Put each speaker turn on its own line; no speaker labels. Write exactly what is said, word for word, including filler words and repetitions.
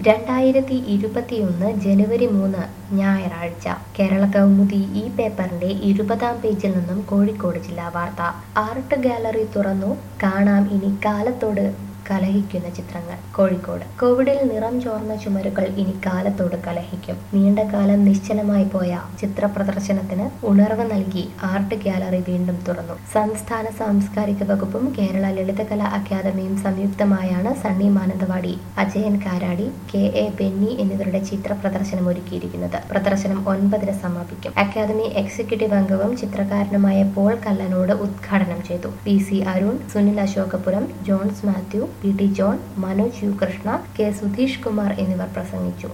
രണ്ടായിരത്തി ഇരുപത്തിയൊന്ന് ജനുവരി മൂന്ന് ഞായറാഴ്ച കേരള കൗമുദി ഈ പേപ്പറിന്റെ ഇരുപതാം പേജിൽ നിന്നും കോഴിക്കോട് ജില്ലാ വാർത്ത. ആർട്ട് ഗാലറി തുറന്നു, കാണാം ഇനി കാലത്തോട് കലഹിക്കുന്ന ചിത്രങ്ങൾ. കോഴിക്കോട് കോവിഡിൽ നിറം ചോർന്ന ചുമരുകൾ ഇനി കാലത്തോട് കലഹിക്കും. നീണ്ടകാലം നിശ്ചലമായി പോയ ചിത്ര പ്രദർശനത്തിന് ഉണർവ് നൽകി ആർട്ട് ഗാലറി വീണ്ടും തുറന്നു. സംസ്ഥാന സാംസ്കാരിക വകുപ്പും കേരള ലളിതകലാ അക്കാദമിയും സംയുക്തമായാണ് സണ്ണി മാനന്തവാടി, അജയൻ കാരാടി, കെ എ ബെന്നി എന്നിവരുടെ ചിത്ര പ്രദർശനം ഒരുക്കിയിരിക്കുന്നത്. പ്രദർശനം ഒൻപതിന് സമാപിക്കും. അക്കാദമി എക്സിക്യൂട്ടീവ് അംഗവും ചിത്രകാരനുമായ പോൾ കല്ലനോട് ഉദ്ഘാടനം ചെയ്തു. P C Arun, Sunil Ashokapuram, Johns Mathew, P T John, Manoj U Krishna, K Sudheesh Kumar എന്നിവർ പ്രസംഗിച്ചു.